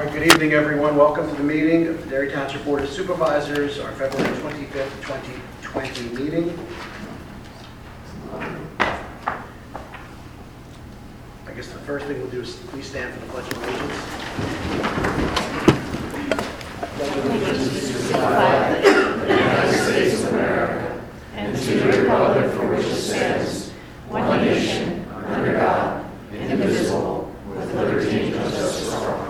right, good evening, everyone. Welcome to the meeting of the Derry Township Board of Supervisors, our February 25th, 2020 meeting. I guess the first thing we'll do is please stand for the Pledge of Allegiance. Allegiance to the flag of the United States of America and to the republic for which it stands, one nation, under God, indivisible, with liberty and justice for all.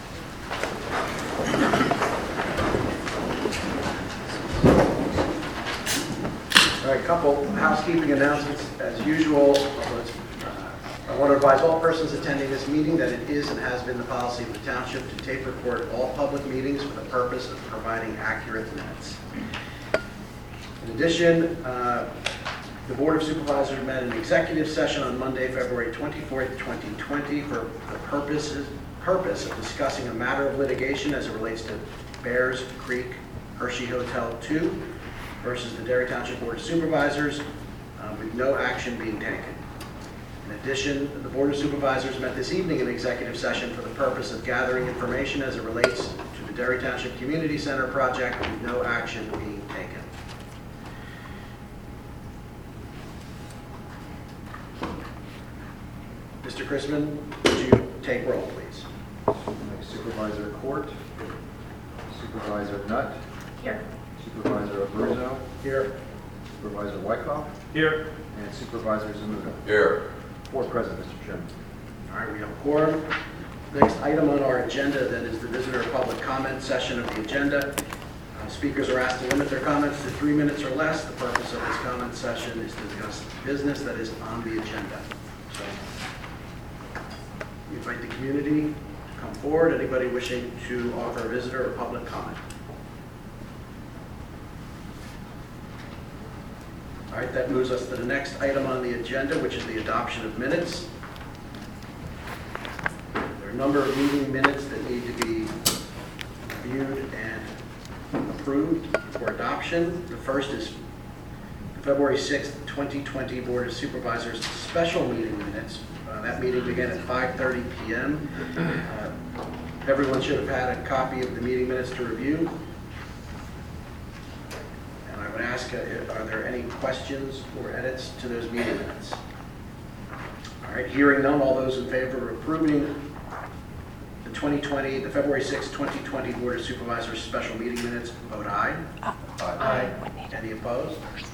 All right, a couple housekeeping announcements as usual. I want to advise all persons attending this meeting that it is and has been the policy of the township to tape record all public meetings for the purpose of providing accurate minutes. In addition, the Board of Supervisors met in executive session on Monday, February 24th, 2020 for the purpose of discussing a matter of litigation as it relates to Bears Creek Hershey Hotel 2 versus the Derry Township Board of Supervisors, with no action being taken. In addition, the Board of Supervisors met this evening in executive session for the purpose of gathering information as it relates to the Derry Township Community Center project, with no action being taken. Mr. Chrisman, would you take roll, please? Supervisor Court, Supervisor Nutt, Here. Supervisor Abruzzo, Here. Supervisor Wykoff, Here. and Supervisor Zamuda. Here. Four present, Mr. Chairman. All right, we have a quorum. Next item on our agenda then is the visitor public comment session of the agenda. Speakers are asked to limit their comments to 3 minutes or less. The purpose of this comment session is to discuss business that is on the agenda. So we invite the community to come forward. Anybody wishing to offer a visitor or public comment? All right, that moves us to the next item on the agenda, which is the adoption of minutes. There are a number of meeting minutes that need to be reviewed and approved for adoption. The first is February 6th, 2020 Board of Supervisors special meeting minutes. That meeting began at 5:30 p.m. Everyone should have had a copy of the meeting minutes to review. And I would ask, are there any questions or edits to those meeting minutes? All right, hearing none, all those in favor of approving the February 6, 2020 Board of Supervisors special meeting minutes, vote aye. Aye. Any opposed?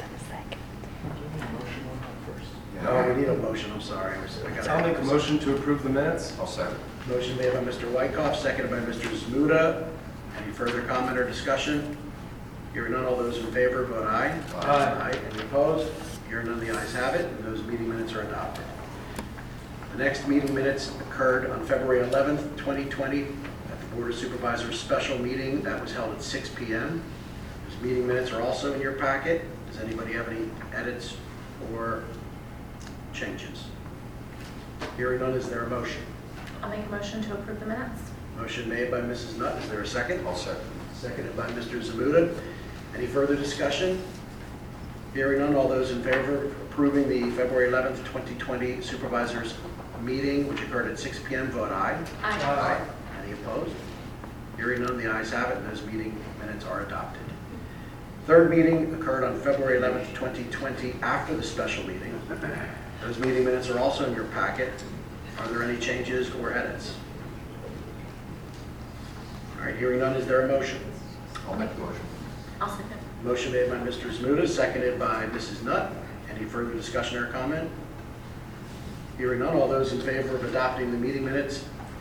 Oh, we need a motion, I'm sorry. I'll make a motion to approve the minutes. I'll second. Motion made by Mr. Wykoff, seconded by Mr. Zamuda. Any further comment or discussion? Hearing none, all those in favor, vote aye. Aye. Any opposed? Hearing none, the ayes have it, and those meeting minutes are adopted. The next meeting minutes occurred on February 11th, 2020, at the Board of Supervisors special meeting that was held at 6 p.m. Those meeting minutes are also in your packet. Does anybody have any edits or changes? Hearing none, is there a motion? I'll make a motion to approve the minutes. Motion made by Mrs. Nutt. Is there a second? I'll second. Seconded by Mr. Zamuda. Any further discussion? Hearing none, all those in favor of approving the February 11th, 2020 Supervisors meeting, which occurred at 6 p.m., vote aye. Aye. Any opposed? Hearing none, the ayes have it, and those meeting minutes are adopted. Third meeting occurred on February 11th, 2020, after the special meeting. Those meeting minutes are also in your packet. Are there any changes or edits? All right, hearing none, is there a motion? I'll make the motion. I'll second. Motion made by Mr. Zamuda, seconded by Mrs. Nutt. Any further discussion or comment? Hearing none, all those in favor of adopting the meeting minutes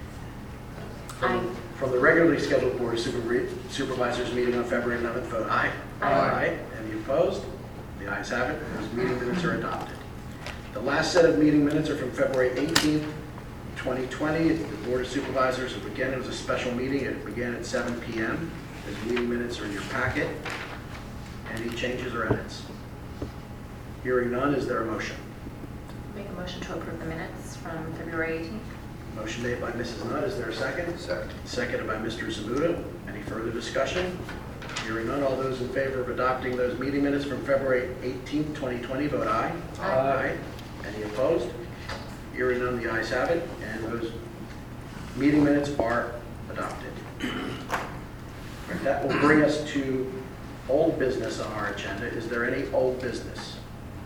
from the regularly scheduled Board of Supervisors meeting on February 11th, vote aye. Aye. Any opposed? The ayes have it. Those meeting minutes are adopted. The last set of meeting minutes are from February 18th, 2020. The Board of Supervisors, again, it was a special meeting. It began at 7 p.m. Those meeting minutes are in your packet. Any changes or edits? Hearing none, is there a motion? Make a motion to approve the minutes from February 18th. Motion made by Mrs. Nutt. Is there a second? Second. Seconded by Mr. Zamuda. Any further discussion? Hearing none, all those in favor of adopting those meeting minutes from February 18th, 2020, vote aye. Aye. Any opposed? Hearing none, the ayes have it, and those meeting minutes are adopted. That will bring us to old business on our agenda. Is there any old business?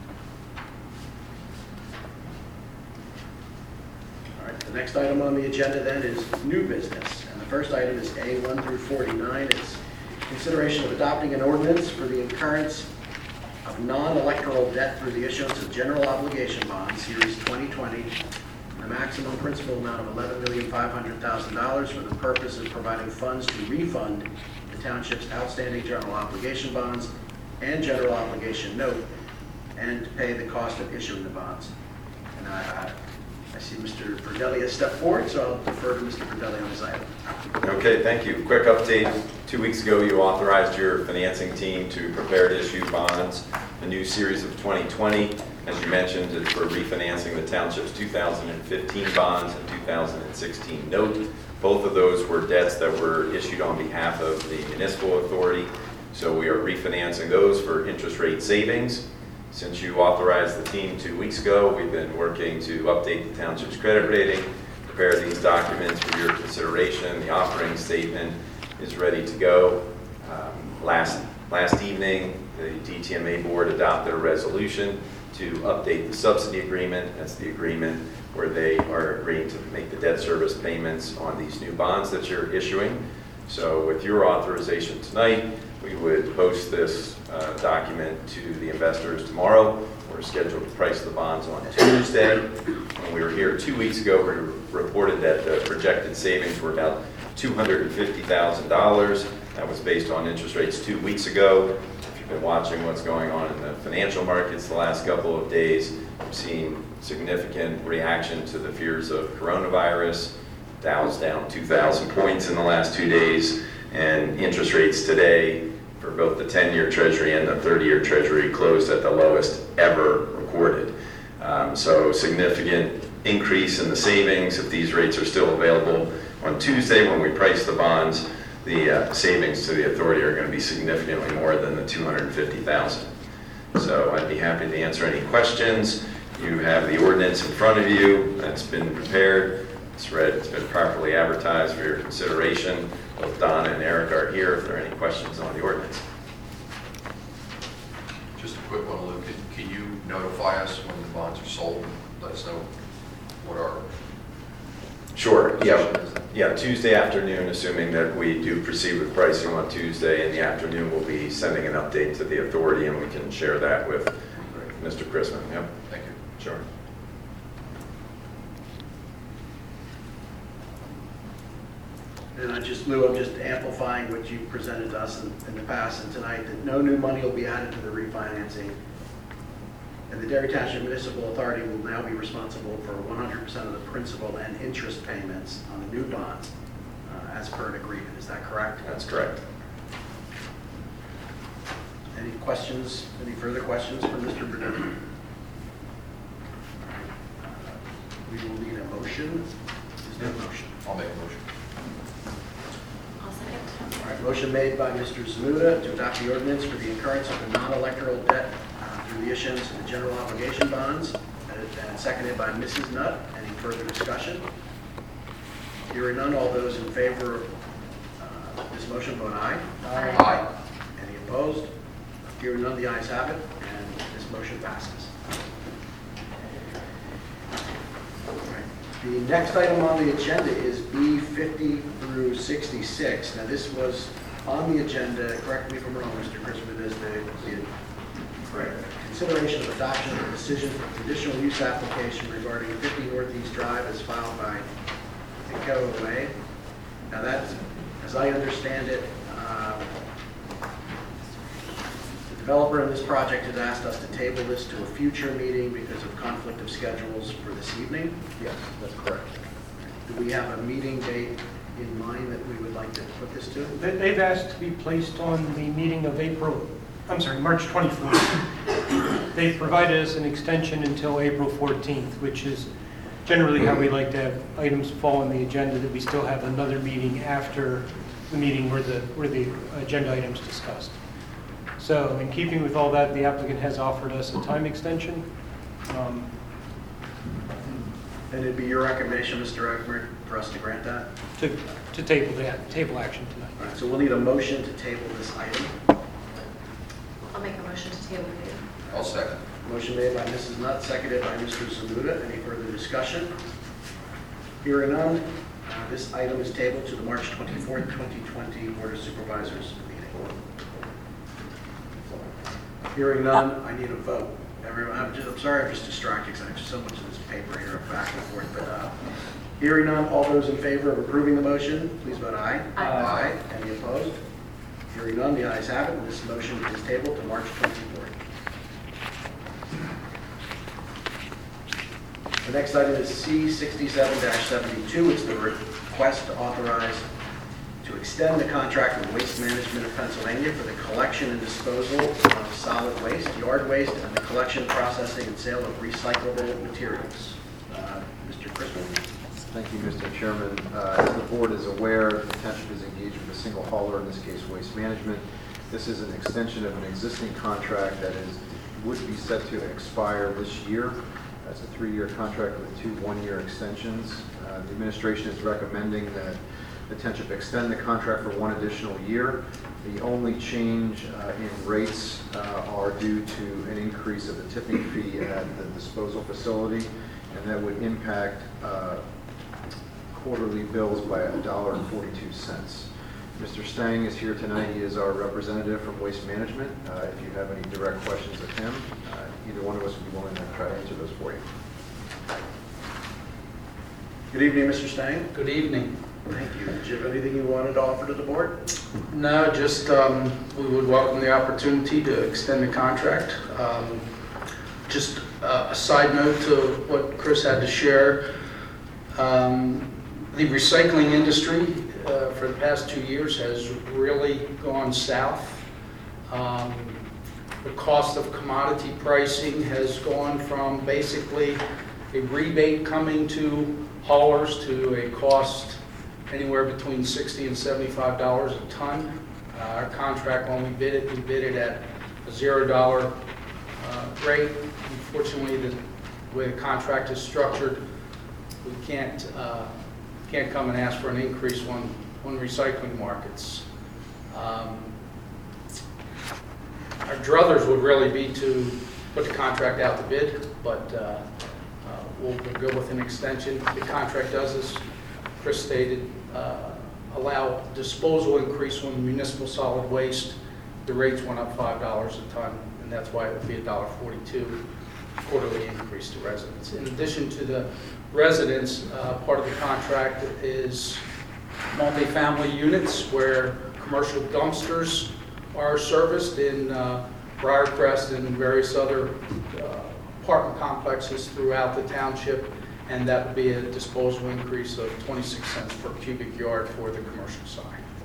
All right, the next item on the agenda then is new business. And the first item is A 1 through 49. It's consideration of adopting an ordinance for the incurrence of non-electoral debt through the issuance of general obligation bonds, Series 2020, the maximum principal amount of $11,500,000 for the purpose of providing funds to refund the township's outstanding general obligation bonds and general obligation note, and to pay the cost of issuing the bonds. And I see Mr. Verdelli has stepped forward, so I'll defer to Mr. Verdelli on this item. Okay, thank you. Quick update. 2 weeks ago, you authorized your financing team to prepare to issue bonds, a new series of 2020. As you mentioned, it's for refinancing the township's 2015 bonds and 2016 note. Both of those were debts that were issued on behalf of the municipal authority. So we are refinancing those for interest rate savings. Since you authorized the team 2 weeks ago, we've been working to update the township's credit rating, prepare these documents for your consideration. The offering statement is ready to go. Last evening, the DTMA board adopted a resolution to update the subsidy agreement. That's the agreement where they are agreeing to make the debt service payments on these new bonds that you're issuing. So with your authorization tonight, we would post this document to the investors tomorrow. We're scheduled to price the bonds on Tuesday. When we were here 2 weeks ago, we reported that the projected savings were about $250,000. That was based on interest rates 2 weeks ago. If you've been watching what's going on in the financial markets the last couple of days, we've seen significant reaction to the fears of coronavirus. Dow's down 2,000 points in the last 2 days, and interest rates today for both the 10-year Treasury and the 30-year Treasury closed at the lowest ever recorded. So significant increase in the savings if these rates are still available. On Tuesday, when we price the bonds, the savings to the authority are going to be significantly more than the $250,000. So I'd be happy to answer any questions. You have the ordinance in front of you that's been prepared. It's read, it's been properly advertised for your consideration. Both Donna and Eric are here if there are any questions on the ordinance. Just a quick one, Luke. Can you notify us when the bonds are sold? Let us know what our Sure, position is. yeah, Tuesday afternoon, assuming that we do proceed with pricing on Tuesday in the afternoon, we'll be sending an update to the authority and we can share that with Mr. Chrisman. Yep, Thank you. sure. And Lou, I'm just amplifying what you presented to us in the past and tonight, that no new money will be added to the refinancing. And the Derry Township Municipal Authority will now be responsible for 100% of the principal and interest payments on the new bonds as per an agreement. Is that correct? That's correct. Any questions, any further questions for Mr. Bernard? We will need a motion. Is there a motion? I'll make a motion. I'll second. All right, motion made by Mr. Zamuda to adopt the ordinance for the incurrence of the non-electoral debt through the issuance of the general obligation bonds, and seconded by Mrs. Nutt. Any further discussion? Hearing none, all those in favor of this motion vote aye. Aye. Any opposed? Hearing none, the ayes have it, and this motion passes. All right. The next item on the agenda is B 50 through 66. Now, this was on the agenda, correct me if I'm wrong, Mr. Christmas, is the consideration of adoption of a decision for conditional use application regarding 50 Northeast Drive as filed by Echo Way. Now, that's, as I understand it, the developer in this project has asked us to table this to a future meeting because of conflict of schedules for this evening. Yes, that's correct. Do we have a meeting date in mind that we would like to put this to? They've asked to be placed on the meeting of March 24th. They've provided us an extension until April 14th, which is generally how we like to have items fall on the agenda, that we still have another meeting after the meeting where the agenda items discussed. So in keeping with all that, the applicant has offered us a time extension. And it'd be your recommendation, Mr. Eckmer, for us to grant that? To table action tonight. All right, so we'll need a motion to table this item. I'll make a motion to table it. I'll second. Motion made by Mrs. Nutt, seconded by Mr. Zamuda. Any further discussion? Hearing none, this item is tabled to the March 24th, 2020 Board of Supervisors meeting. Hearing none, I need a vote. Everyone, I'm sorry I'm just distracted because I have so much of this paper here back and forth. But hearing none, all those in favor of approving the motion, please vote aye. Aye. Any opposed? Hearing none, the ayes have it, and this motion is tabled to March 24th. The next item is C67-72. It's the request to authorize to extend the contract with Waste Management of Pennsylvania for the collection and disposal of solid waste, yard waste, and the collection, processing, and sale of recyclable materials. Mr. Chrisman? Thank you, Mr. Chairman. As the board is aware, the township is engaged with a single hauler, in this case Waste Management. This is an extension of an existing contract that would be set to expire this year. That's a 3-year contract with 2 one-year extensions. The administration is recommending that the township extend the contract for 1 additional year. The only change in rates are due to an increase of the tipping fee at the disposal facility, and that would impact quarterly bills by $1.42. Mr. Stang is here tonight. He is our representative from Waste Management. If you have any direct questions of him, either one of us would be willing to try to answer those for you. Good evening, Mr. Stang. Good evening. Thank you. Did you have anything you wanted to offer to the board? No, just we would welcome the opportunity to extend the contract. Just a side note to what Chris had to share. The recycling industry for the past 2 years has really gone south. The cost of commodity pricing has gone from basically a rebate coming to haulers to a cost anywhere between $60 and $75 a ton. Our contract, when we bid it at a $0 rate. Unfortunately, the way the contract is structured, we can't come and ask for an increase when recycling markets. Our druthers would really be to put the contract out to bid, but we'll go with an extension. The contract does, as Chris stated, allow disposal increase on municipal solid waste. The rates went up $5 a ton, and that's why it would be $1.42 quarterly increase to residents. In addition to the residents, part of the contract is multifamily units where commercial dumpsters are serviced in Briarcrest and various other apartment complexes throughout the township, and that would be a disposal increase of 26 cents per cubic yard for the commercial side.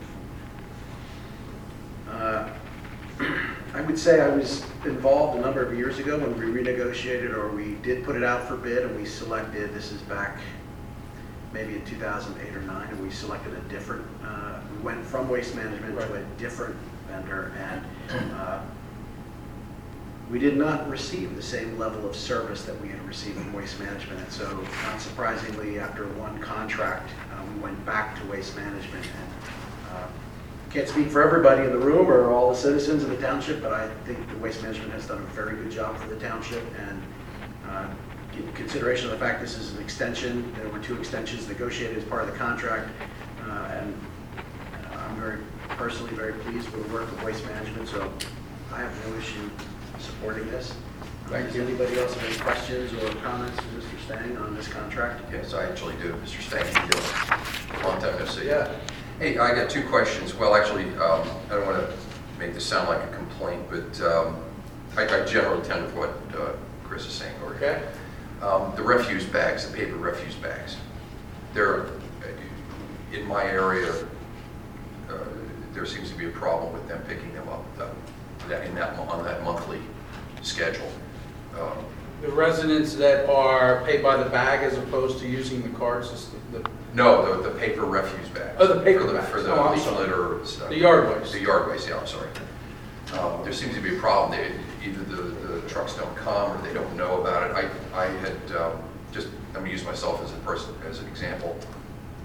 I would say I was involved a number of years ago when we renegotiated, or we did put it out for bid, and we selected, this is back maybe in 2008 or 9, and we selected a different, we went from Waste Management to a different vendor, and we did not receive the same level of service that we had received from Waste Management. And so, not surprisingly, after one contract, we went back to Waste Management. And can't speak for everybody in the room or all the citizens of the township, but I think the Waste Management has done a very good job for the township. And in consideration of the fact this is an extension, there were 2 extensions negotiated as part of the contract, and I'm personally very pleased with the work of Waste Management. So I have no issue supporting this. Thank you. Does anybody else have any questions or comments to Mr. Stang on this contract? Yes, I actually do. Mr. Stang, how you doing? Long time no see. Yeah. Hey, I got 2 questions. Well, actually, I don't want to make this sound like a complaint, but I generally tend with what Chris is saying. Okay. The refuse bags, the paper refuse bags, they're, in my area, there seems to be a problem with them picking them up on that monthly schedule. The residents that are paid by the bag as opposed to using the carts is No, the paper refuse bags. Oh, the paper for bags. For the Oh, I'm leaf sorry. litter stuff. The yard waste. The yard waste, yeah, I'm sorry. There seems to be a problem. Either the trucks don't come or they don't know about it. I had I'm going to use myself as an example.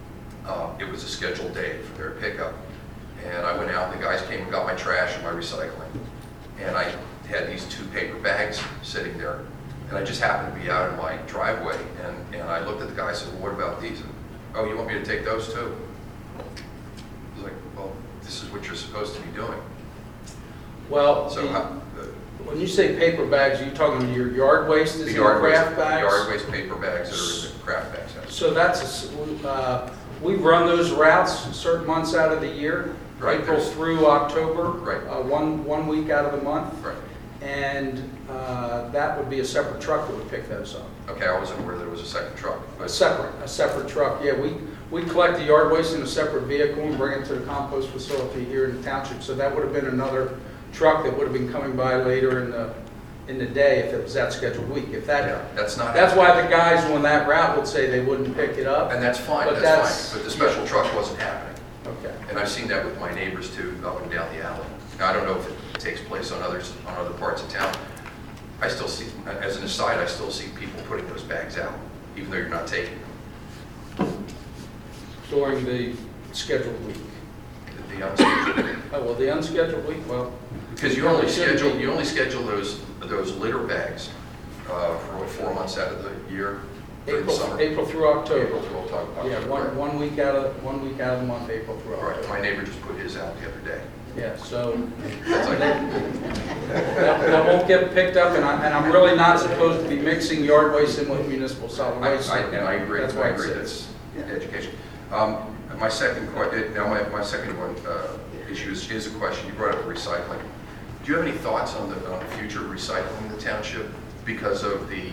was a scheduled day for their pickup. And I went out, and the guys came and got my trash and my recycling. And I had these 2 paper bags sitting there. And I just happened to be out in my driveway, and I looked at the guy and said, well, what about these? And, oh, you want me to take those too? I was like, well, this is what you're supposed to be doing. Well, So when you say paper bags, are you talking your yard waste is the in yard waste, craft bags? yard waste paper bags that are in the craft bags. Yes. So that's, we run those routes certain months out of the year, Right, April there's- through October. Right. One week out of the month. Right. And that would be a separate truck that would pick those up. Okay, I wasn't aware there was a second truck. A separate truck, yeah. We collect the yard waste in a separate vehicle and bring it to the compost facility here in the township. So that would have been another truck that would have been coming by later in the day if it was that scheduled week. If Yeah, that, that's not. that's why the guys on that route would say they wouldn't pick it up. And that's fine, But that's fine. But the special truck wasn't happening. Okay. And I've seen that with my neighbors too, up and down the alley. Now, I don't know if it takes place on other parts of town. I still see, as an aside, I still see people putting those bags out, even though you're not taking them. During the scheduled week. The unscheduled. Oh, well, the unscheduled week, well, Because you only schedule those litter bags for what, 4 months out of the year? During the summer? April through October. April through October. Yeah, one week out of the month, April through Right, October. my neighbor just put his out the other day. Yeah, so It's like, that won't get picked up, and I'm really not supposed to be mixing yard waste in with municipal solid waste. I agree, That's why I it agree, sits. that's education. My second my second one, issue is a question, you brought up recycling. Do you have any thoughts on the future of recycling in the township because of the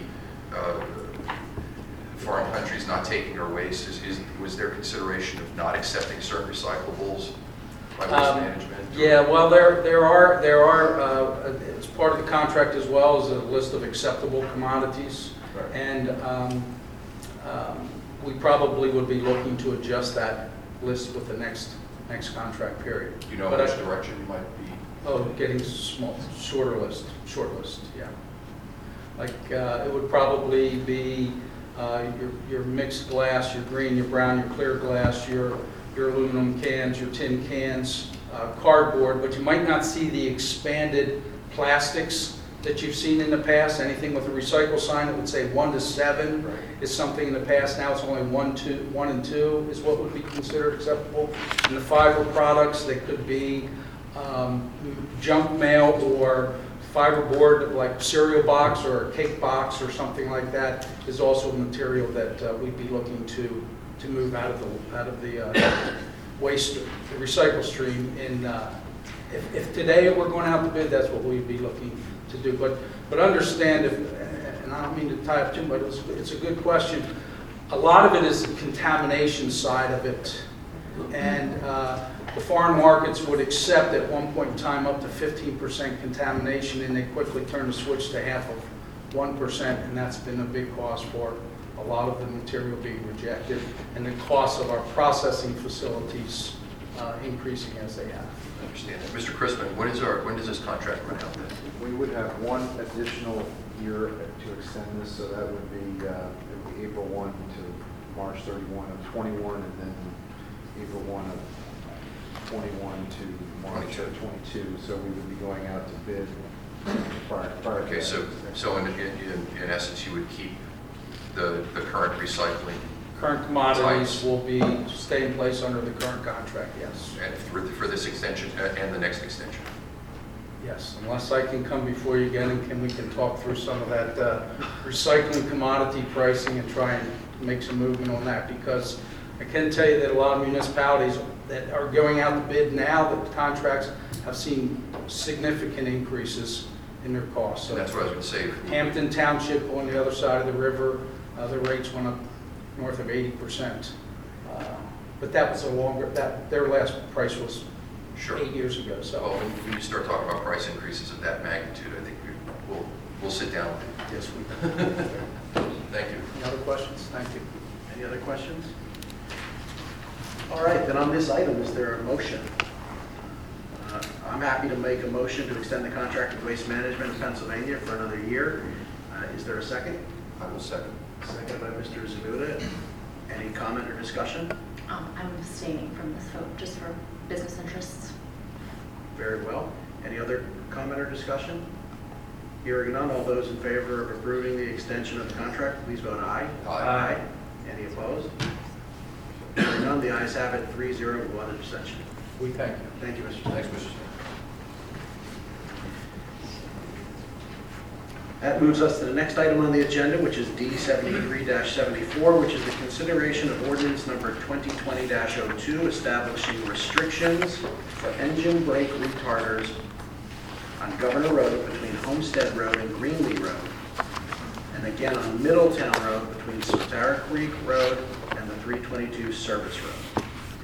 foreign countries not taking our waste? Was there consideration of not accepting certain recyclables by waste management? Yeah, well, there are, it's part of the contract as well as a list of acceptable commodities. Right. And we probably would be looking to adjust that list with the next contract period. Do you know But which I- direction you might be? Oh, getting short list, yeah. Like, it would probably be your mixed glass, your green, your brown, your clear glass, your aluminum cans, your tin cans, cardboard, but you might not see the expanded plastics that you've seen in the past. Anything with a recycle sign that would say 1 to 7 Right. is something in the past. Now it's only 1 and 2 is what would be considered acceptable. And the fiber products, they could be junk mail or fiberboard, like cereal box or a cake box or something like that, is also material that we'd be looking to move out of the waste, the recycle stream. In if today we're going out to bid, that's what we'd be looking to do. But understand, and I don't mean to tie up too much, it's a good question. A lot of it is the contamination side of it, and the foreign markets would accept at one point in time up to 15% contamination, and they quickly turn the switch to half of 1%, and that's been a big cost for a lot of the material being rejected, and the cost of our processing facilities increasing as they have. I understand that. Mr. Crispin, when does this contract run out then? We would have one additional year to extend this, so that would be April 1 to March 31 of 21, and then April 1 of 21 to March of 22. So we would be going out to bid prior to Okay, that. so in essence, you would keep the current recycling Current commodities will stay in place under the current contract, yes. and for this extension and the next extension. Yes, unless I can come before you again and we can talk through some of that recycling commodity pricing and try and make some movement on that, because I can tell you that a lot of municipalities that are going out to bid now, the contracts have seen significant increases in their costs. So that's what I was going to say. Hampton Township on the other side of the river, the rates went up north of 80%. But that was their last price was Sure. 8 years ago, so. Well, when you start talking about price increases of that magnitude, I think we'll sit down with Yes, we you. Thank you. Any other questions? Thank you. Any other questions? All right, then on this item, is there a motion? I'm happy to make a motion to extend the contract with Waste Management of Pennsylvania for another year. Is there a second? I will second. Second by Mr. Zamuda. Any comment or discussion? I'm abstaining from this vote, just for business interests. Very well. Any other comment or discussion? Hearing none, all those in favor of approving the extension of the contract, please vote aye. Aye. Any opposed? Hearing none, the ayes have it, 3-0 with one abstention. We thank you. Thank you, Mr. Thanks, Smith. Mr. Smith. That moves us to the next item on the agenda, which is D73-74, which is the consideration of ordinance number 2020-02, establishing restrictions for engine brake retarders on Governor Road between Homestead Road and Greenlee Road, and again on Middletown Road between Sotara Creek Road and the 322 Service Road.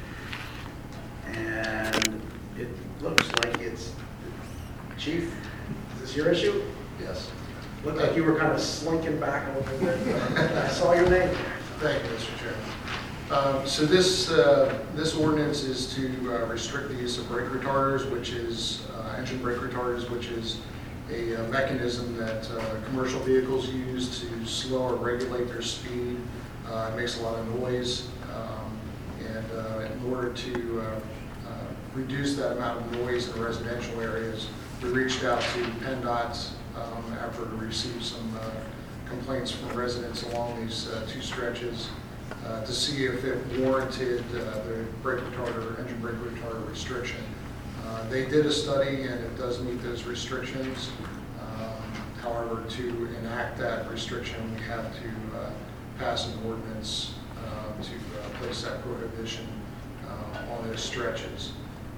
And it looks like it's, Chief, is this your issue? Yes. Looked like you were kind of slinking back a little bit. I saw your name. Thank you, Mr. Chairman. So this ordinance is to restrict the use of brake retarders, which is engine brake retarders, which is a mechanism that commercial vehicles use to slow or regulate their speed. It makes a lot of noise, and in order to reduce that amount of noise in residential areas, we reached out to PennDOT after we received some complaints from residents along these two stretches to see if it warranted the engine brake retarder restriction. They did a study and it does meet those restrictions. However, to enact that restriction, we have to pass an ordinance to place that prohibition on those stretches.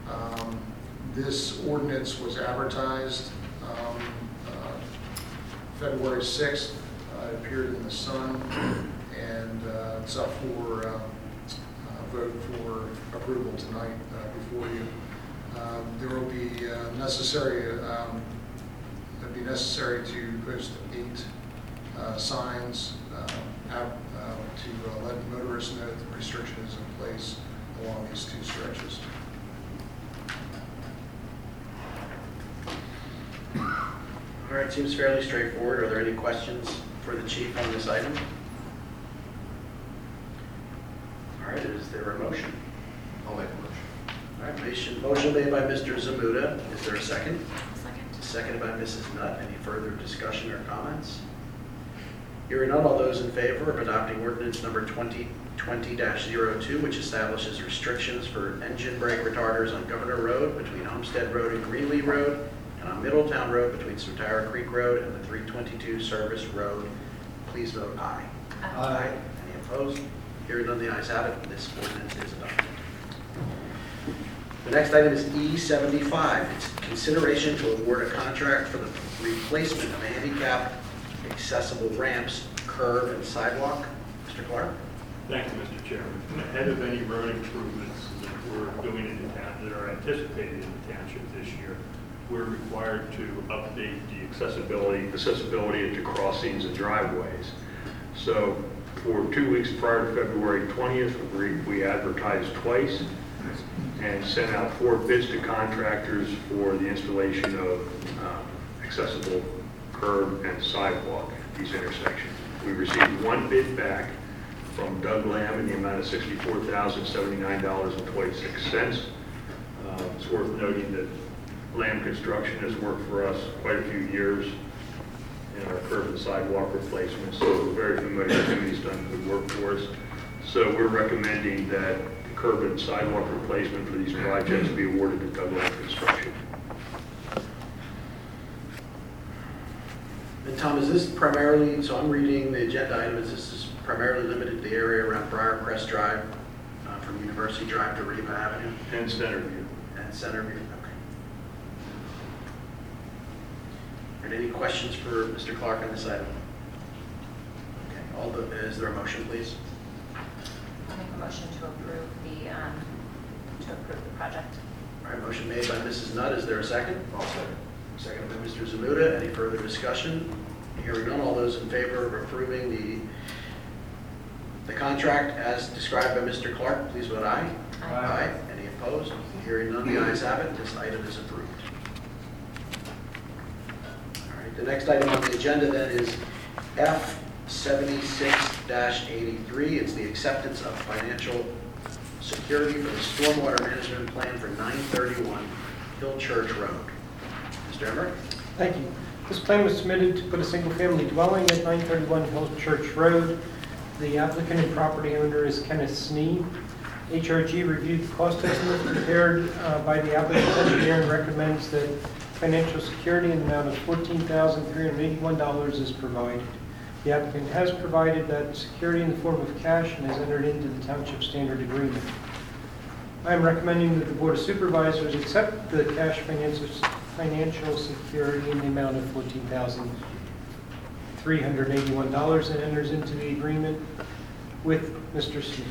This ordinance was advertised February 6th. It appeared in the Sun, and it's up for vote for approval tonight before you. There will be necessary. It'd be necessary to post 8 signs to let motorists know that the restriction is in place along these two stretches. All right, seems fairly straightforward. Are there any questions for the chief on this item? All right, is there a motion? I'll make a motion. All right, motion made by Mr. Zamuda. Is there a second? Second. Seconded by Mrs. Nutt. Any further discussion or comments? Hearing none, all those in favor of adopting ordinance number 2020-02, which establishes restrictions for engine brake retarders on Governor Road between Homestead Road and Greenlee Road, and on Middletown Road between Sotara Creek Road and the 322 Service Road, please vote aye. Aye. Any opposed? Hearing none, the ayes have it. This ordinance is adopted. The next item is E75. It's consideration to award a contract for the replacement of handicap accessible ramps, curb, and sidewalk. Mr. Clark? Thank you, Mr. Chairman. Ahead of any road improvements that we're doing in the town, that are anticipated in the township this year, we're required to update the accessibility into crossings and driveways. So for 2 weeks prior to February 20th, we advertised twice and sent out 4 bids to contractors for the installation of accessible curb and sidewalk at these intersections. We received 1 bid back from Doug Lamb in the amount of $64,079.26. It's worth noting that Lamb Construction has worked for us quite a few years in our curb and sidewalk replacements, so we're very familiar with him. He's done good work for us. So we're recommending that the curb and sidewalk replacement for these projects be awarded to Doug Lamb Construction. And Tom, is this primarily, so I'm reading the agenda item, is this primarily limited to the area around Briarcrest Drive, from University Drive to Riva Avenue And Centerview. and Centerview? Okay. Are there any questions for Mr. Clark on this item? Okay, is there a motion, please? I'll make a motion to approve the project. All right, motion made by Mrs. Nutt. Is there a second? I'll second. Second by Mr. Zamuda. Any further discussion? Hearing none, all those in favor of approving the contract as described by Mr. Clark, please vote aye. Aye. Any opposed? Hearing none, the ayes have it. This item is approved. All right, the next item on the agenda then is F76-83. It's the acceptance of financial security for the stormwater management plan for 931 Hill Church Road. Mr. Emmerich? Thank you. This plan was submitted to put a single-family dwelling at 931 Hill Church Road. The applicant and property owner is Kenneth Snee. HRG reviewed the cost estimate prepared by the applicant's engineer and recommends that financial security in the amount of $14,381 is provided. The applicant has provided that security in the form of cash and has entered into the township standard agreement. I am recommending that the Board of Supervisors accept the cash financial security in the amount of $14,381 and enters into the agreement with Mr. Snee.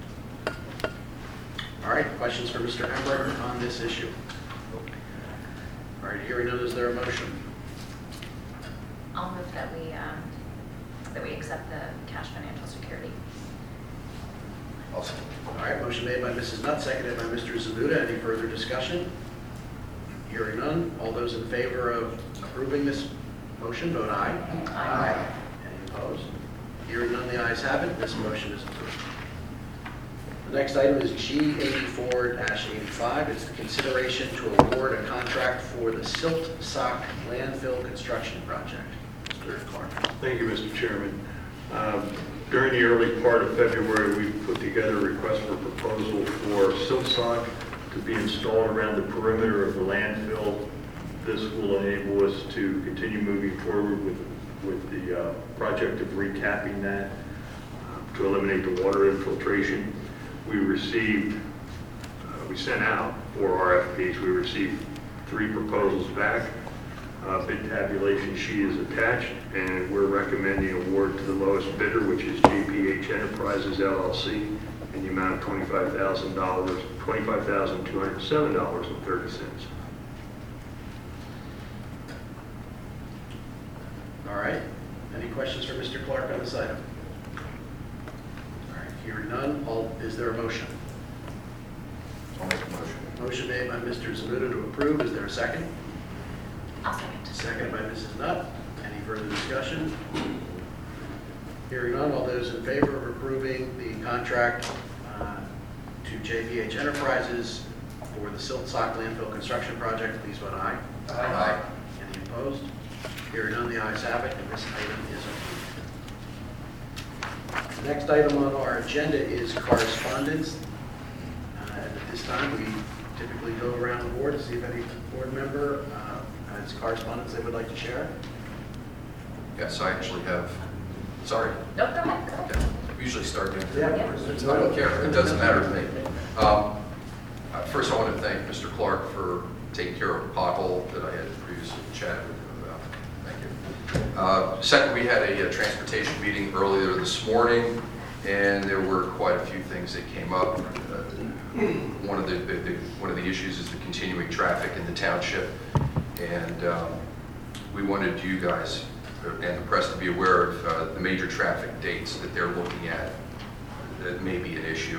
All right, questions for Mr. Emmerich on this issue? All right, hearing none, is there a motion? I'll move that we accept the cash financial security. Also, All right, motion made by Mrs. Nutt, seconded by Mr. Zamuda. Any further discussion? Hearing none, all those in favor of approving this motion, vote aye. Aye. Any opposed? Hearing none, the ayes have it. This motion is approved. The next item is G84-85. It's the consideration to award a contract for the Silt Sock landfill construction project. Mr. Clark. Thank you, Mr. Chairman. During the early part of February, we put together a request for proposal for silt sock to be installed around the perimeter of the landfill. This will enable us to continue moving forward with the project of recapping that to eliminate the water infiltration. We sent out 4 RFPs. We received 3 proposals back. Bid tabulation sheet is attached, and we're recommending award to the lowest bidder, which is JPH Enterprises LLC, in the amount of $25,207.30. All right. Any questions for Mr. Clark on this item? All right, hearing none, is there a motion? I'll make a motion. Motion made by Mr. Zamuda to approve. Is there a second? I'll second. Seconded by Mrs. Nutt. Any further discussion? Hearing none, all those in favor of approving the contract to JPH Enterprises for the Silt Sock landfill construction project, please vote aye. Aye. Any opposed? Hearing none, the ayes have it, and this item is approved. The next item on our agenda is correspondence. At this time, we typically go around the board to see if any board member has correspondence they would like to share. Yes, I actually have, sorry. No, go ahead. Okay. We usually start doing Yeah. I don't care, it doesn't matter to me. First, I want to thank Mr. Clark for taking care of a pothole that I had previously chatted with him about. Thank you. Second, we had a transportation meeting earlier this morning, and there were quite a few things that came up. One of the issues is the continuing traffic in the township, and we wanted you guys and the press to be aware of the major traffic dates that they're looking at that may be an issue.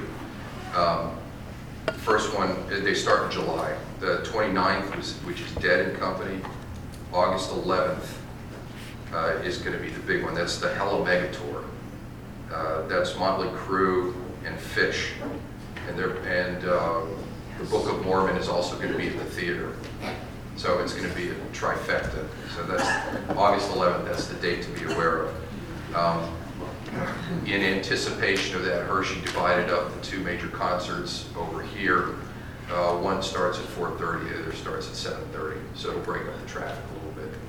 First one, they start in July. The 29th, which is Dead and Company. August 11th is going to be the big one. That's the Hella Mega Tour. That's Motley Crue and Fish. And the Book of Mormon is also going to be at the theater. So it's going to be a trifecta. So that's August 11th. That's the date to be aware of. In anticipation of that, Hershey divided up the 2 major concerts over here. One starts at 4:30, the other starts at 7:30. So it'll break up the traffic a little bit.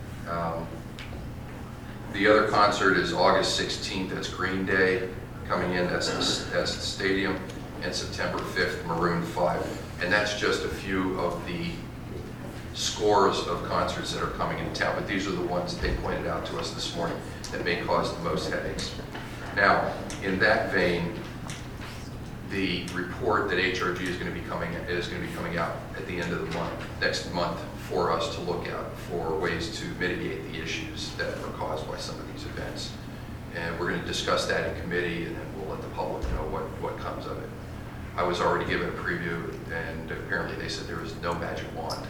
The other concert is August 16th. That's Green Day coming in. That's the stadium. And September 5th, Maroon 5. And that's just a few of the scores of concerts that are coming into town, but these are the ones that they pointed out to us this morning that may cause the most headaches. Now, in that vein, the report that HRG is going to be coming out at the end of the month, next month, for us to look at for ways to mitigate the issues that are caused by some of these events. And we're going to discuss that in committee, and then we'll let the public know what comes of it. I was already given a preview, and apparently they said there was no magic wand.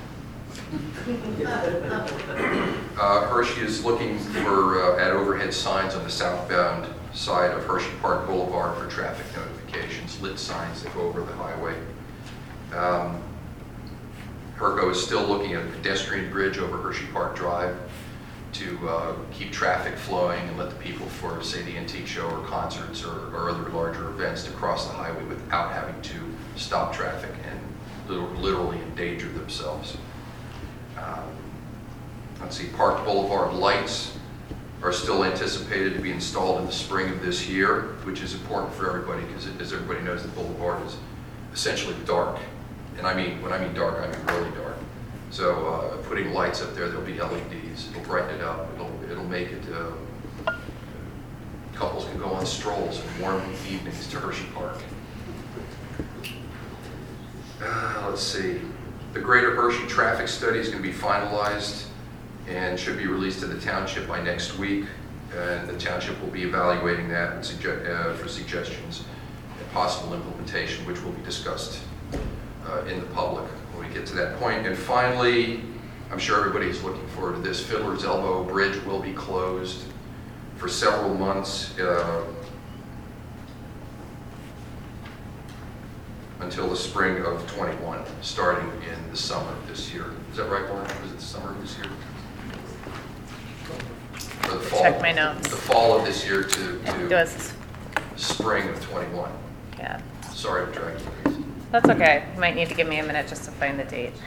Hershey is looking for at overhead signs on the southbound side of Hershey Park Boulevard for traffic notifications. lit signs that go over the highway. Herco is still looking at a pedestrian bridge over Hershey Park Drive to keep traffic flowing and let the people for, say, the antique show or concerts or other larger events to cross the highway without having to stop traffic and literally endanger themselves. Let's see, Park Boulevard lights are still anticipated to be installed in the spring of this year, which is important for everybody because, as everybody knows, the boulevard is essentially dark. And when I mean dark, I mean really dark. So putting lights up there, there'll be LEDs. It'll brighten it up. It'll make it. Couples can go on strolls in warm evenings to Hershey Park. Let's see. The Greater Hershey traffic study is going to be finalized and should be released to the township by next week. And the township will be evaluating that and for suggestions and possible implementation, which will be discussed in the public when we get to that point. And finally, I'm sure everybody's looking forward to this, Fiddler's Elbow Bridge will be closed for several months until the spring of 21, starting in the summer of this year. Is that right, Lauren? Was it the summer of this year? Or the fall? Check my notes. The fall of this year to It was, spring of 21. yeah. Sorry, I'm dragging you. That's okay. You might need to give me a minute just to find the date.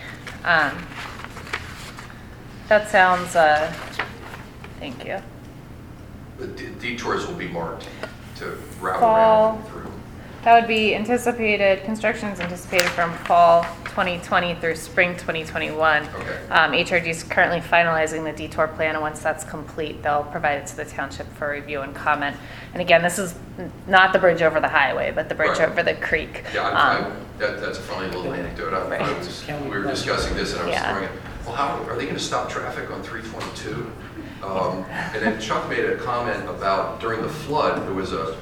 That sounds, thank you. The detours will be marked to route Fall. around and through. That would be anticipated, construction is anticipated from fall 2020 through spring 2021. Okay. HRG is currently finalizing the detour plan, and once that's complete, they'll provide it to the township for review and comment. And again, this is not the bridge over the highway, but the bridge Right. over the creek. Yeah, that's a funny little anecdote. Right. We were discussing this and I was Yeah. throwing it, well, how are they going to stop traffic on 322? And then Chuck made a comment about during the flood, there was a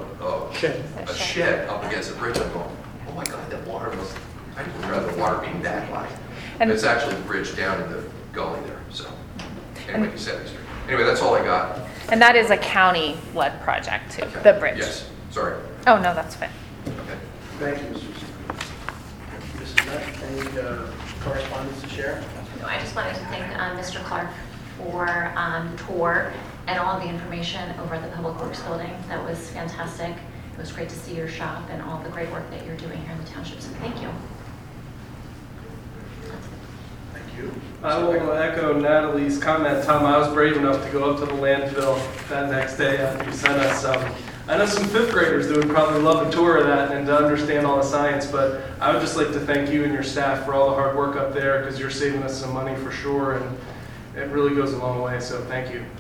shed up against the bridge. I'm going, oh my God, that water was, I would rather the water being that high. And- And it's actually the bridge down in the gully there, so. Anyway, you said, anyway, that's all I got. And that is a county-led project too, the bridge. Yes, sorry. Oh, no, that's fine. Okay. Thank you, Mr. Mrs. Knight, any correspondence to share? No, I just wanted to thank Mr. Clark for the tour and all the information over the Public Works building. That was fantastic. It was great to see your shop and all the great work that you're doing here in the township, so thank you. Thank you. I will echo Natalie's comment. Tom, I was brave enough to go up to the landfill that next day after you sent us some. I know some fifth graders that would probably love a tour of that and to understand all the science, but I would just like to thank you and your staff for all the hard work up there because you're saving us some money for sure, and it really goes a long way, so thank you.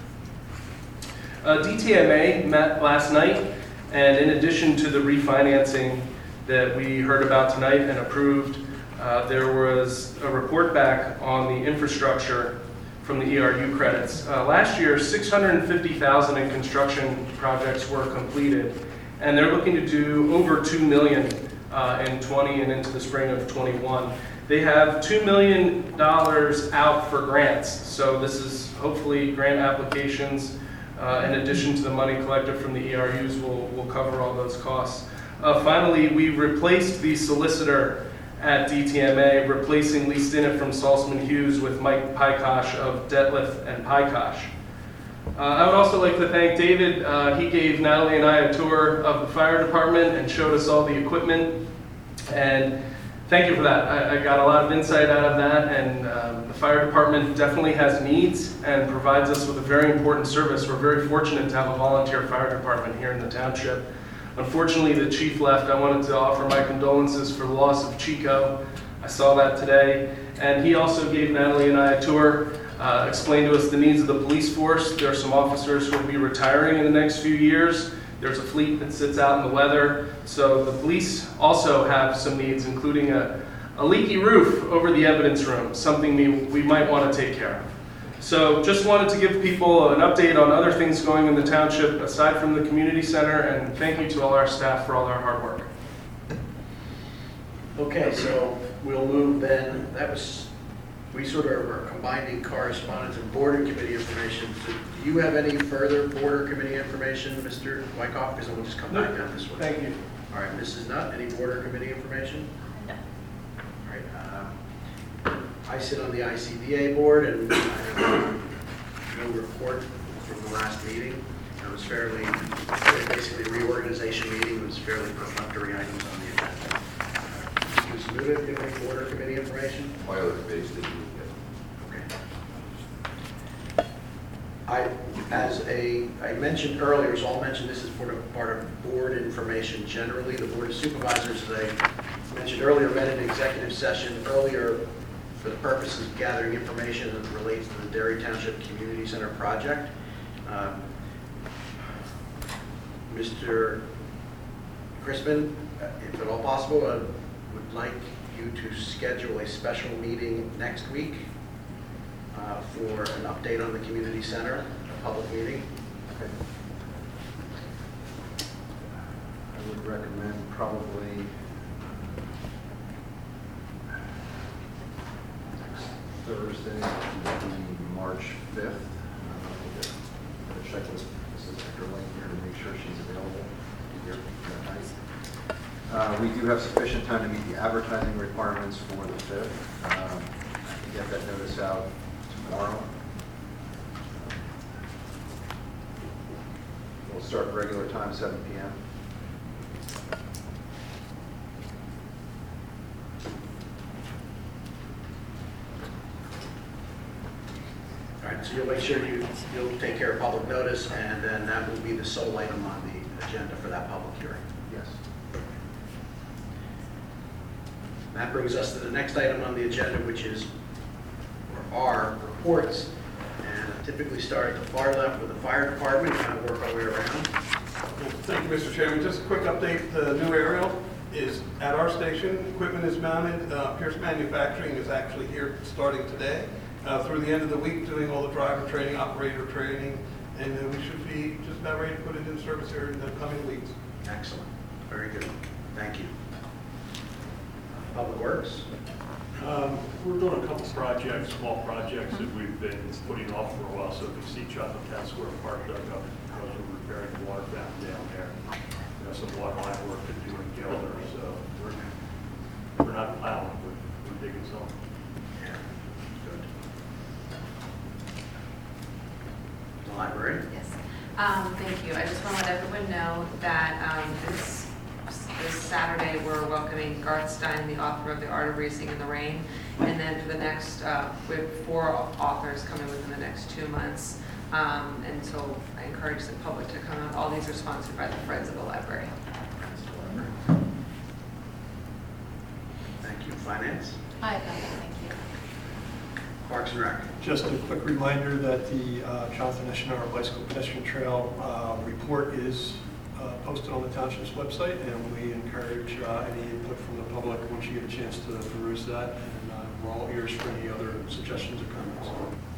DTMA met last night, and in addition to the refinancing that we heard about tonight and approved, there was a report back on the infrastructure from the ERU credits. Last year, $650,000 in construction projects were completed, and they're looking to do over $2 million in 20 and into the spring of 21. They have $2 million out for grants, so this is hopefully grant applications in addition to the money collected from the ERUs will cover all those costs. Finally, we replaced the solicitor at DTMA, replacing Lee Stinnett from Salzman Hughes with Mike Pykosh of Detlef and Pykosh. I would also like to thank David. He gave Natalie and I a tour of the fire department and showed us all the equipment. And thank you for that. I got a lot of insight out of that, and the fire department definitely has needs and provides us with a very important service. We're very fortunate to have a volunteer fire department here in the township. Unfortunately, the chief left. I wanted to offer my condolences for the loss of Chico. I saw that today. And he also gave Natalie and I a tour, explained to us the needs of the police force. There are some officers who will be retiring in the next few years. There's a fleet that sits out in the weather. So the police also have some needs, including a leaky roof over the evidence room, something we might want to take care of. So just wanted to give people an update on other things going in the township aside from the community center, and thank you to all our staff for all their hard work. Okay, so we'll move then. We sort of are combining correspondence and board and committee information. So do you have any further board or committee information, Mr. Wyckoff? Because then we'll just come back down this way. Thank you. All right, Mrs. Nutt, any board or committee information? No. All right, I sit on the ICDA board, and I have no report from the last meeting. It was basically a reorganization meeting. It was fairly perfunctory items on the agenda. Mr. Muda, do you have any board or committee information? My other committees didn't meet yet. Okay. I mentioned earlier, so I'll mention this as part of board information generally. The Board of Supervisors, as I mentioned earlier, met an executive session earlier for the purposes of gathering information that relates to the Derry Township Community Center project. Mr. Crispin, if at all possible, I would like you to schedule a special meeting next week for an update on the community center, a public meeting. Okay. I would recommend probably next Thursday, March 5th. I'll check with Mrs. Eckerling here to make sure she's available here that night. We do have sufficient time to meet the advertising requirements for the 5th. Get that notice out tomorrow. We'll start regular time, 7 p.m. All right, so you'll make sure you'll take care of public notice, and then that will be the sole item on the agenda for that public hearing. Yes. That brings us to the next item on the agenda, which is our reports. And I typically start at the far left with the fire department, kind of work our way around. Thank you, Mr. Chairman. Just a quick update. The new aerial is at our station. Equipment is mounted. Pierce Manufacturing is actually here starting today. Through the end of the week, doing all the driver training, operator training, and we should be just about ready to put it in service here in the coming weeks. Excellent. Very good. Thank you. Public Works. We're doing a couple projects, small projects that we've been putting off for a while. So if you see Chapel Town Square Park dug up, because we're repairing the water fountain down there. We have some water line work to do in Gilder, so we're not plowing, we're digging some. Yeah. Good. The library. Yes. Thank you. I just want to let everyone know that this Saturday we're welcoming Garth Stein, the author of The Art of Racing in the Rain. And then for the next, we have 4 authors coming within the next 2 months. And so I encourage the public to come out. All these are sponsored by the Friends of the Library. Thank you. Finance. I got it, thank you. Parks and Rec. Just a quick reminder that the Jonathan Eschenauer Bicycle Pedestrian Trail report is posted on the township's website, and we encourage any input from the public once you get a chance to peruse that, and we're all ears for any other suggestions or comments.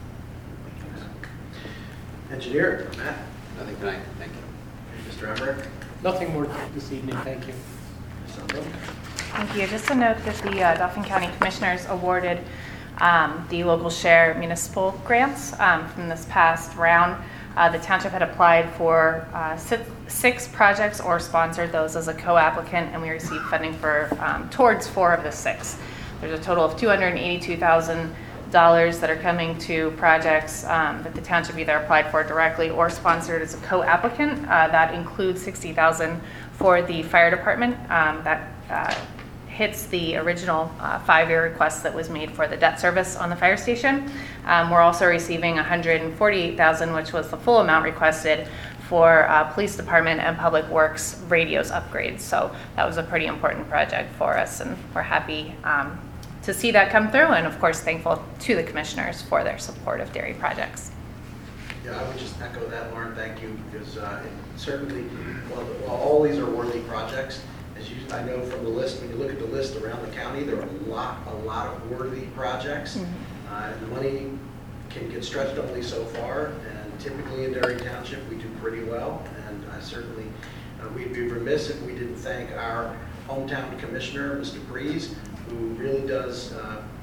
Engineer. Matt. Nothing tonight, thank you. Mr. Emmerich. Nothing more this evening, thank you. Ms. Sundell. Thank you. Just to note that the Dauphin County Commissioners awarded the local share municipal grants from this past round. The township had applied for 6 projects or sponsored those as a co-applicant, and we received funding for towards 4 of the 6. There's a total of $282,000 that are coming to projects that the township either applied for directly or sponsored as a co-applicant. That includes $60,000 for the fire department. That hits the original 5-year request that was made for the debt service on the fire station. We're also receiving $148,000, which was the full amount requested for police department and public works radios upgrades. So that was a pretty important project for us, and we're happy to see that come through, and of course thankful to the commissioners for their support of dairy projects. Yeah, I would just echo that, Lauren. Thank you, because certainly, while all these are worthy projects, I know from the list, when you look at the list around the county, there are a lot of worthy projects. And the money can get stretched only so far, and typically in Derry Township, we do pretty well. And certainly, we'd be remiss if we didn't thank our hometown commissioner, Mr. Breeze, who really does,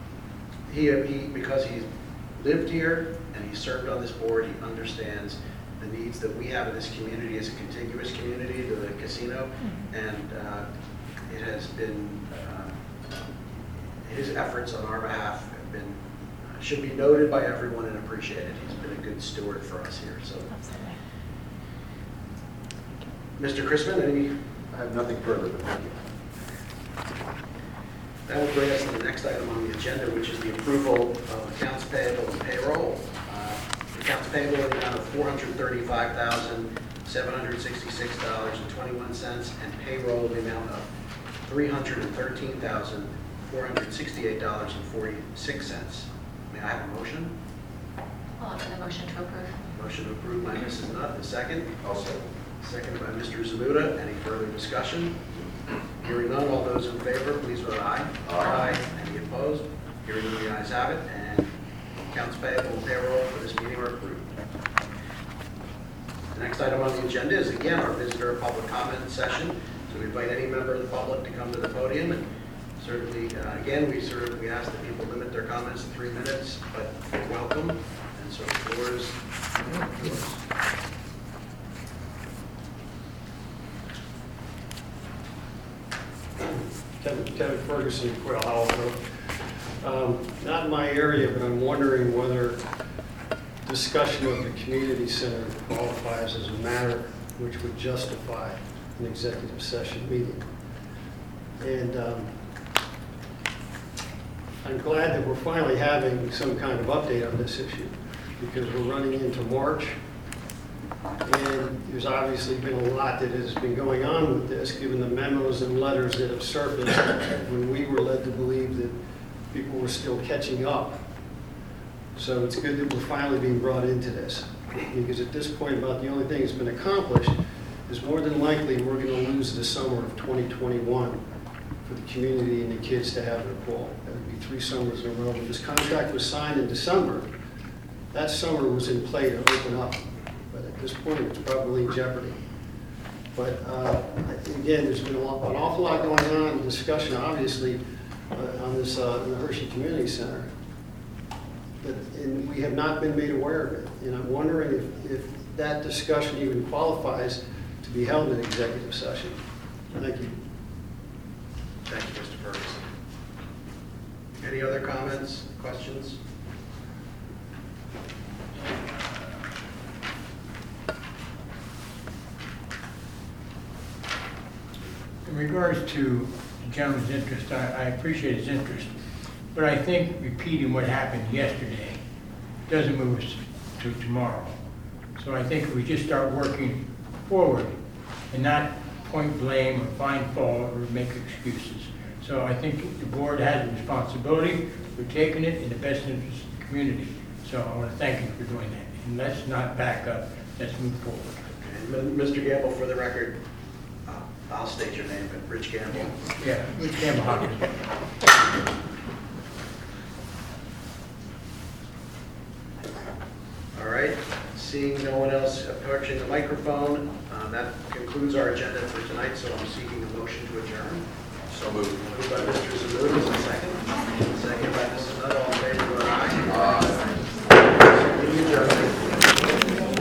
because he's lived here and he served on this board, he understands the needs that we have in this community as a contiguous community to the casino, and it has been, his efforts on our behalf have been, should be noted by everyone and appreciated. He's been a good steward for us here, so. Mr. Chrisman, any? I have nothing further, but thank you. That will bring us to the next item on the agenda, which is the approval of accounts payable and payroll. Accounts payable in the amount of $435,766.21, and payroll in the amount of $313,468.46. May I have a motion? I'll offer the motion to approve. Motion approved by Mrs. Nutt, a second. I'll second. Seconded by Mr. Zamuda. Any further discussion? Hearing none, all those in favor, please vote aye. Aye. Any opposed? Hearing none, the ayes have it, and accounts payable and payroll for this meeting are approved. The next item on the agenda is again our visitor public comment session. So we invite any member of the public to come to the podium, and certainly, again, we ask that people limit their comments to 3 minutes, but you're welcome. And so the floor is yours. Kevin Ferguson, Quail Hollow. Not in my area, but I'm wondering whether discussion of the community center qualifies as a matter which would justify an executive session meeting. And I'm glad that we're finally having some kind of update on this issue, because we're running into March, and there's obviously been a lot that has been going on with this, given the memos and letters that have surfaced when we were led to believe that people were still catching up. So it's good that we're finally being brought into this, because at this point, about the only thing that's been accomplished is more than likely we're going to lose the summer of 2021 for the community and the kids to have their ball. That would be 3 summers in a row. When this contract was signed in December, that summer was in play to open up. But at this point, it's probably in jeopardy. But again, there's been an awful lot going on, discussion, obviously, on this in the Hershey Community Center. And we have not been made aware of it. And I'm wondering if that discussion even qualifies to be held in executive session. Thank you. Thank you, Mr. Ferguson. Any other comments, questions? In regards to the gentleman's interest, I appreciate his interest, but I think repeating what happened yesterday doesn't move us to tomorrow. So I think if we just start working forward and not point blame or find fault or make excuses. So I think the board has a responsibility for taking it in the best interest of the community. So I want to thank you for doing that. And let's not back up, let's move forward. And Mr. Gamble, for the record, I'll state your name, but Rich Gamble. Yeah, Rich Gamble Hopkins. All right, seeing no one else approaching the microphone, that concludes our agenda for tonight, so I'm seeking a motion to adjourn. So moved. Moved by Mr. Zamuda,